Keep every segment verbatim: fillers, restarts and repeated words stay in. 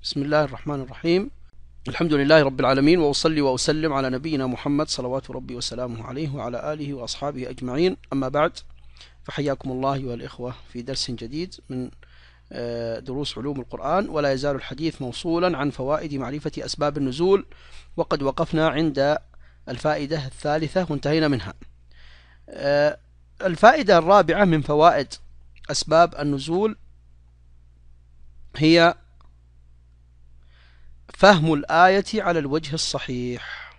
بسم الله الرحمن الرحيم. الحمد لله رب العالمين، وأصلي وأسلم على نبينا محمد صلوات ربي وسلامه عليه وعلى آله وأصحابه أجمعين. أما بعد، فحياكم الله أيها الإخوة في درس جديد من دروس علوم القرآن، ولا يزال الحديث موصولا عن فوائد معرفة أسباب النزول، وقد وقفنا عند الفائدة الثالثة وانتهينا منها. الفائدة الرابعة من فوائد أسباب النزول هي فهم الآية على الوجه الصحيح،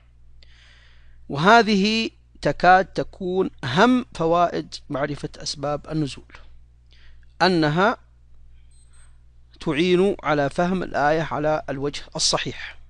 وهذه تكاد تكون أهم فوائد معرفة أسباب النزول، أنها تعين على فهم الآية على الوجه الصحيح.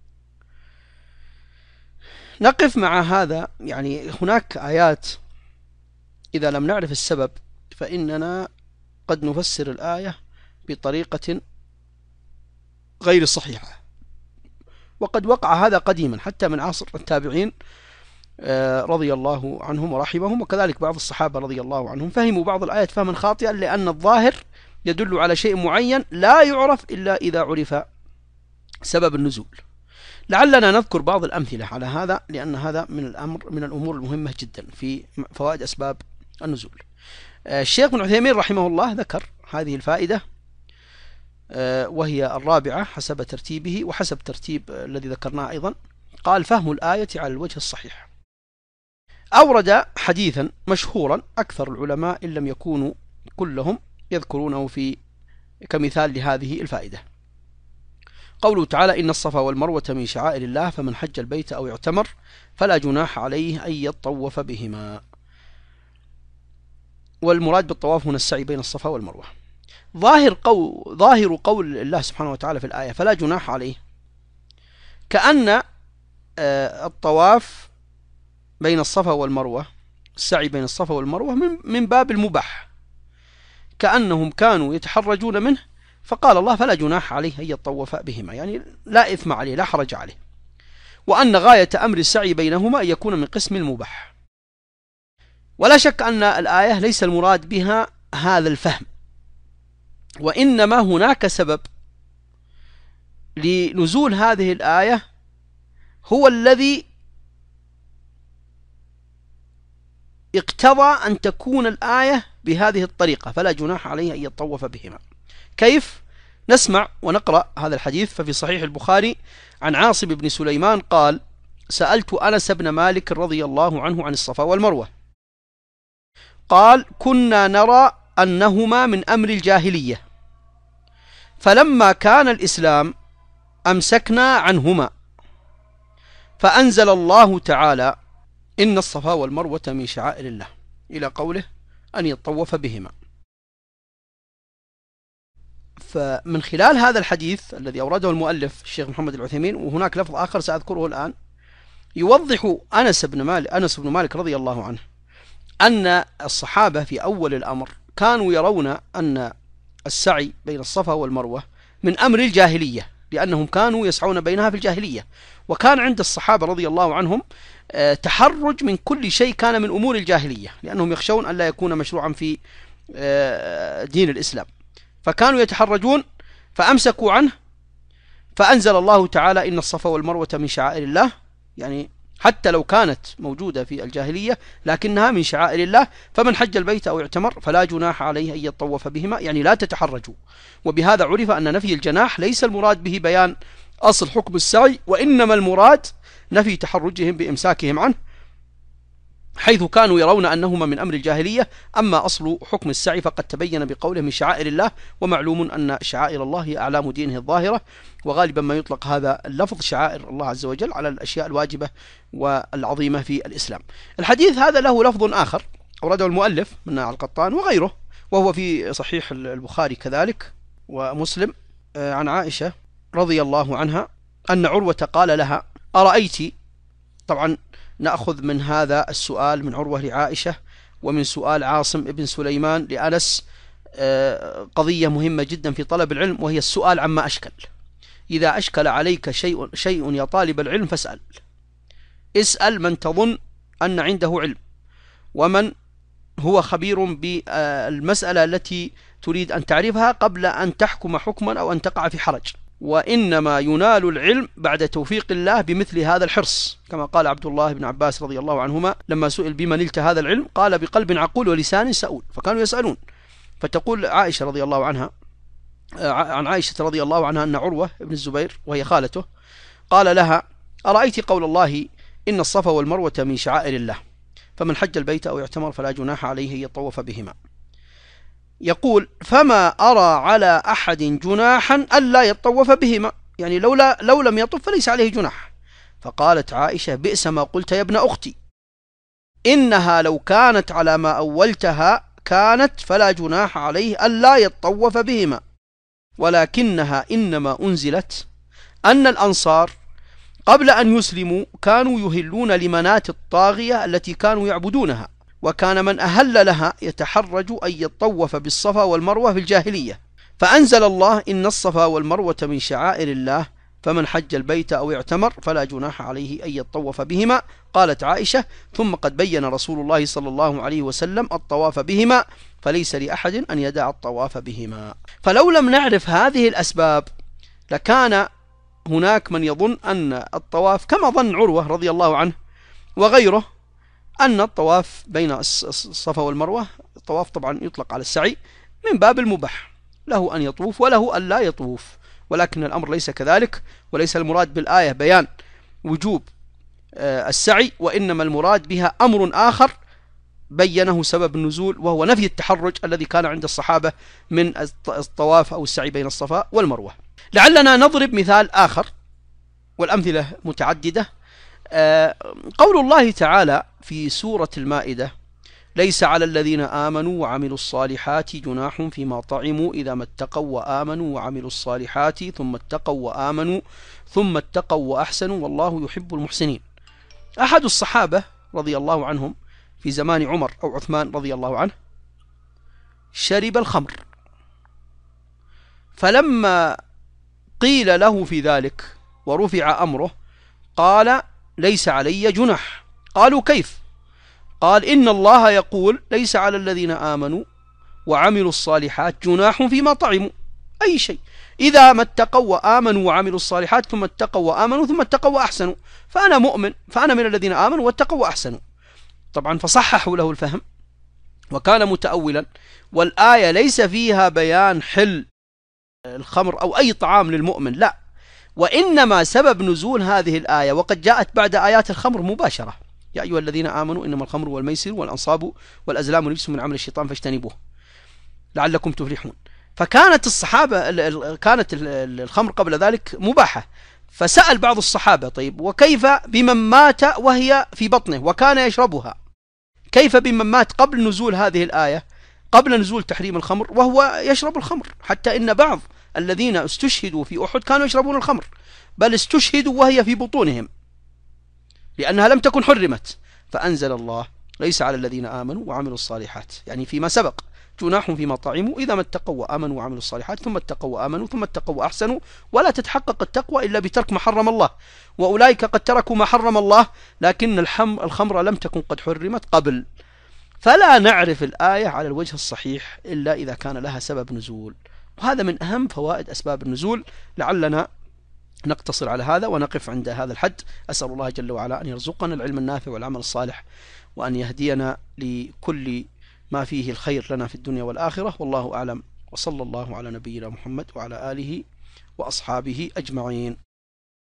نقف مع هذا، يعني هناك آيات إذا لم نعرف السبب فإننا قد نفسر الآية بطريقة غير صحيحة، وقد وقع هذا قديما حتى من عصر التابعين رضي الله عنهم ورحمهم، وكذلك بعض الصحابة رضي الله عنهم فهموا بعض الآيات فهما خاطئا، لأن الظاهر يدل على شيء معين لا يعرف إلا إذا عرف سبب النزول. لعلنا نذكر بعض الأمثلة على هذا، لأن هذا من الأمر من الأمور المهمة جدا في فوائد أسباب النزول. الشيخ ابن عثيمين رحمه الله ذكر هذه الفائدة، وهي الرابعة حسب ترتيبه وحسب ترتيب الذي ذكرناه أيضا. قال: فهم الآية على الوجه الصحيح. أورد حديثا مشهورا أكثر العلماء إن لم يكونوا كلهم يذكرونه في كمثال لهذه الفائدة. قوله تعالى: إن الصفا والمروة من شعائر الله فمن حج البيت أو اعتمر فلا جناح عليه أن يطوف بهما. والمراد بالطواف هنا السعي بين الصفا والمروة. ظاهر قول, ظاهر قول الله سبحانه وتعالى في الآية فلا جناح عليه، كأن الطواف بين الصفا والمروة، السعي بين الصفا والمروة من, من باب المباح، كأنهم كانوا يتحرجون منه، فقال الله فلا جناح عليه أن يطوف بهما، يعني لا إثم عليه، لا حرج عليه، وأن غاية أمر السعي بينهما أن يكون من قسم المباح. ولا شك أن الآية ليس المراد بها هذا الفهم، وإنما هناك سبب لنزول هذه الآية هو الذي اقتضى أن تكون الآية بهذه الطريقة، فلا جناح عليه أن يطوف بهما. كيف؟ نسمع ونقرأ هذا الحديث. ففي صحيح البخاري عن عاصم بن سليمان قال: سألت أنس بن مالك رضي الله عنه عن الصفا والمروة، قال: كنا نرى أنهما من أمر الجاهلية، فلما كان الإسلام أمسكنا عنهما، فأنزل الله تعالى: إن الصفا والمروة من شعائر الله، إلى قوله أن يطوف بهما. فمن خلال هذا الحديث الذي أورده المؤلف الشيخ محمد العثيمين، وهناك لفظ آخر سأذكره الآن، يوضح أنس بن مالك أنس بن مالك رضي الله عنه أن الصحابة في أول الأمر كانوا يرون أن السعي بين الصفا والمروة من أمر الجاهلية، لأنهم كانوا يسعون بينها في الجاهلية، وكان عند الصحابة رضي الله عنهم تحرج من كل شيء كان من أمور الجاهلية، لأنهم يخشون أن لا يكون مشروعا في دين الإسلام، فكانوا يتحرجون فأمسكوا عنه، فأنزل الله تعالى: إن الصفا والمروة من شعائر الله، يعني حتى لو كانت موجودة في الجاهلية لكنها من شعائر الله، فمن حج البيت أو اعتمر فلا جناح عليه أن يطوف بهما، يعني لا تتحرجوا. وبهذا عرف أن نفي الجناح ليس المراد به بيان أصل حكم السعي، وإنما المراد نفي تحرجهم بإمساكهم عنه، حيث كانوا يرون أنهما من أمر الجاهلية. أما أصل حكم السعي فقد تبين بقوله من شعائر الله، ومعلوم أن شعائر الله هي أعلام دينه الظاهرة، وغالبا ما يطلق هذا اللفظ شعائر الله عز وجل على الأشياء الواجبة والعظيمة في الإسلام. الحديث هذا له لفظ آخر أورده المؤلف من القطان وغيره، وهو في صحيح البخاري كذلك ومسلم، عن عائشة رضي الله عنها أن عروة قال لها: أرأيت، طبعا نأخذ من هذا السؤال من عروة لعائشة ومن سؤال عاصم بن سليمان لأنس قضية مهمة جدا في طلب العلم، وهي السؤال عما أشكل. إذا أشكل عليك شيء شيء يا طالب العلم فاسأل، اسأل من تظن أن عنده علم، ومن هو خبير بالمسألة التي تريد أن تعرفها قبل أن تحكم حكما أو أن تقع في حرج. وإنما ينال العلم بعد توفيق الله بمثل هذا الحرص، كما قال عبد الله بن عباس رضي الله عنهما لما سئل بما نلت هذا العلم قال بقلب عقول ولسان سؤول، فكانوا يسألون. فتقول عائشة رضي الله عنها عن عائشة رضي الله عنها أن عروة بن الزبير وهي خالته قال لها: أرأيت قول الله إن الصفا والمروة من شعائر الله فمن حج البيت أو اعتمر فلا جناح عليه يطوف بهما. يقول: فما أرى على أحد جناحا ألا يطوف بهما، يعني لولا لو لم يطف فليس عليه جناح. فقالت عائشة: بئس ما قلت يا ابن أختي، إنها لو كانت على ما أولتها كانت فلا جناح عليه ألا يطوف بهما، ولكنها إنما أنزلت أن الأنصار قبل أن يسلموا كانوا يهلون لمنات الطاغية التي كانوا يعبدونها، وكان من أهل لها يتحرج أن يطوف بالصفا والمروة في الجاهلية، فأنزل الله: إن الصفا والمروة من شعائر الله فمن حج البيت أو اعتمر فلا جناح عليه أن يطوف بهما. قالت عائشة: ثم قد بين رسول الله صلى الله عليه وسلم الطواف بهما فليس لأحد أن يدع الطواف بهما. فلو لم نعرف هذه الأسباب لكان هناك من يظن أن الطواف كما ظن عروة رضي الله عنه وغيره أن الطواف بين الصفا والمروة، الطواف طبعا يطلق على السعي من باب المباح، له أن يطوف وله أن لا يطوف، ولكن الأمر ليس كذلك، وليس المراد بالآية بيان وجوب السعي، وإنما المراد بها أمر آخر بينه سبب النزول، وهو نفي التحرج الذي كان عند الصحابة من الطواف أو السعي بين الصفا والمروة. لعلنا نضرب مثال آخر، والأمثلة متعددة. قول الله تعالى في سورة المائدة: ليس على الذين آمنوا وعملوا الصالحات جناح فيما طعموا إذا ما اتقوا وآمنوا وعملوا الصالحات ثم اتقوا وآمنوا ثم اتقوا وأحسنوا والله يحب المحسنين. أحد الصحابة رضي الله عنهم في زمان عمر أو عثمان رضي الله عنه شرب الخمر، فلما قيل له في ذلك ورفع أمره قال: ليس علي جناح. قالوا: كيف؟ قال: إن الله يقول: ليس على الذين آمنوا وعملوا الصالحات جناح فيما طعموا، أي شيء، إذا ما اتقوا وآمنوا وعملوا الصالحات ثم اتقوا وآمنوا ثم اتقوا وأحسنوا، فأنا مؤمن، فأنا من الذين آمنوا واتقوا وأحسنوا. طبعا فصححوا له الفهم وكان متأولا، والآية ليس فيها بيان حل الخمر أو أي طعام للمؤمن، لا، وإنما سبب نزول هذه الآية وقد جاءت بعد آيات الخمر مباشرة: يا أيها الذين آمنوا إنما الخمر والميسر والأنصاب والأزلام رجس من عمل الشيطان فاجتنبوه لعلكم تفلحون. فكانت الصحابة كانت الخمر قبل ذلك مباحة، فسأل بعض الصحابة: طيب وكيف بمن مات وهي في بطنه وكان يشربها؟ كيف بمن مات قبل نزول هذه الآية، قبل نزول تحريم الخمر وهو يشرب الخمر؟ حتى إن بعض الذين استشهدوا في أحد كانوا يشربون الخمر، بل استشهدوا وهي في بطونهم لأنها لم تكن حرمت. فأنزل الله: ليس على الذين آمنوا وعملوا الصالحات، يعني فيما سبق، جناح فيما طعموا إذا ما اتقوا وآمنوا وعملوا الصالحات ثم اتقوا وآمنوا ثم اتقوا وأحسنوا. ولا تتحقق التقوى إلا بترك ما حرم الله، وأولئك قد تركوا ما حرم الله لكن الخمر لم تكن قد حرمت قبل. فلا نعرف الآية على الوجه الصحيح إلا إذا كان لها سبب نزول، وهذا من أهم فوائد أسباب النزول. لعلنا نقتصر على هذا ونقف عند هذا الحد. أسأل الله جل وعلا أن يرزقنا العلم النافع والعمل الصالح، وأن يهدينا لكل ما فيه الخير لنا في الدنيا والآخرة، والله أعلم، وصلى الله على نبينا محمد وعلى آله وأصحابه أجمعين.